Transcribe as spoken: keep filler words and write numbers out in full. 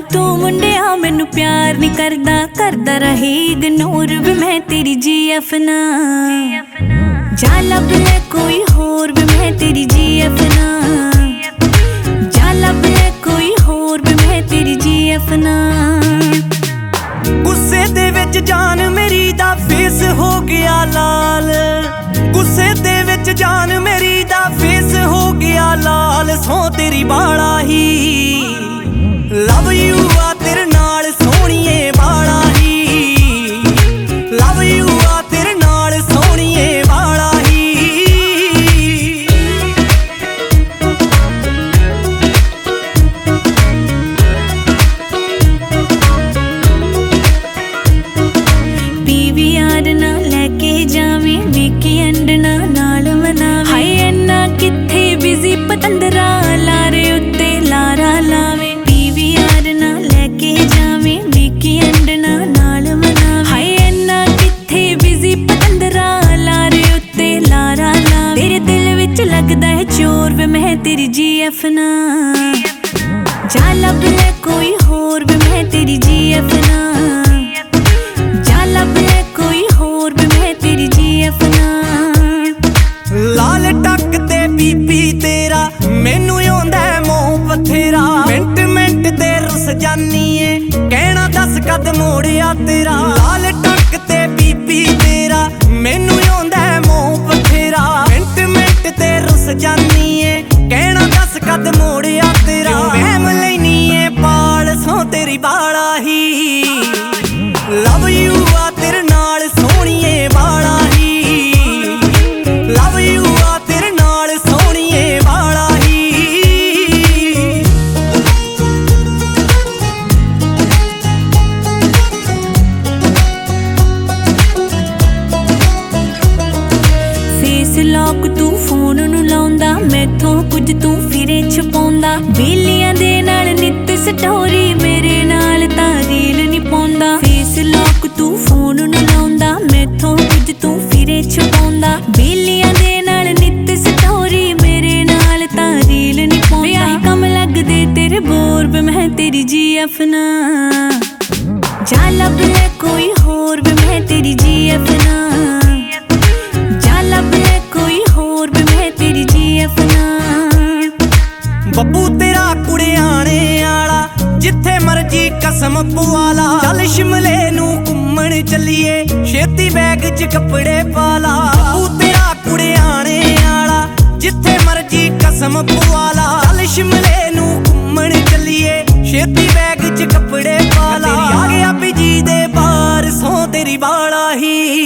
तू मुंडिया मैनू प्यार नहीं करदा, करदा रही इग्नोर भी मैं तेरी जी एफ ना। जा लब ले कोई होर भी मैं तेरी जी एफ ना। जा लब ले कोई होर भी मैं तेरी जी एफ ना। गुस्से दे विच जान मेरी दा फेस हो गया लाल। गुस्से दे विच जान मेरी दा फेस हो गया लाल। सौ तेरी बाला ही लव यू आ तेरे नाल सोहणीए बाला ही। लव यू आ तेरे नाल सोहणीए बाला ही। पीवीआर ना लैके जावे वीकेंड ना नाल मनावे। हाय इन्ना किथे बिजी पतंदरा लारे उत्ते लारा लावे। पीवीआर ना लैके जावे वीकेंड ना नाल मनावे। हाय इन्ना किथे बिजी पतंदरा लारे उत्ते लारा लावे। तेरे दिल विच लगदा है चोर वे मैं तेरी जी एफ ना। जा लब ले कोई होर वे मैं तेरी जी एफ ना। जा लब ले कोई होर वे मैं तेरी जी एफ ना। लाल टक ते बीबी तेरा मैनू आउंदा मोह बथेरा। मिंट मिंट ते रुस जानी ए कहना दस कद मोड़िया तेरा। लाल टक ते बीबी तेरा मैनू आउंदा मोह बथेरा। मिंट मिंट ते रुस जानी ए कहना दस कद मोड़िया तेरा। वहम लैनी ए पाल सौ तेरी बाला ही। लव यू आ तेरे नाल सोहणीए बाला ही। लव यू आ तेरे नाल सोहणीए बाला ही। फेस लॉक तू फोन नू लाउंदा, मैथों कुछ तू फिरे छपाउंदा। बेलियां दे नाल नित स्टोरी मेरे नाल तां रील नहीं पाउंदा। फेस लॉक तू फोन नू लाउंदा, मैथों कुछ तू फिरे छपाउंदा। बेलियां दे नाल नित स्टोरी मेरे नाल तां रील नहीं पाउंदा। आई कम लगदे तेरे बोर वे मैं तेरी जी एफ ना। जा लब ले कोई होर वे मैं तेरी जी एफ ना। जा लब ले कोई होर वे मैं तेरी जी एफ ना। ਬੱਬੂ ਤੇਰਾ ਕੁੜਿਆਣੇ ਆਲਾ ਜਿੱਥੇ ਮਰਜੀ ਕਸਮ ਪਵਾਲਾ। ਚੱਲ ਸ਼ਿਮਲੇ ਨੂੰ ਘੁੰਮਣ ਚੱਲੀਏ ਛੇਤੀ ਬੈਗ 'ਚ ਕੱਪੜੇ ਪਾ ਲਾ। ਬੱਬੂ ਤੇਰਾ ਕੁੜਿਆਣੇ ਆਲਾ ਜਿੱਥੇ ਮਰਜੀ ਕਸਮ ਪਵਾਲਾ। ਚੱਲ ਸ਼ਿਮਲੇ ਨੂੰ ਘੁੰਮਣ ਚੱਲੀਏ ਛੇਤੀ ਬੈਗ 'ਚ ਕੱਪੜੇ ਪਾ ਲਾ। ਆ ਗਿਆ ਬਿਜੀ ਦੇ ਬਾਰ ਸੌ ਤੇਰੀ ਬਾਲਾ ਹੀ।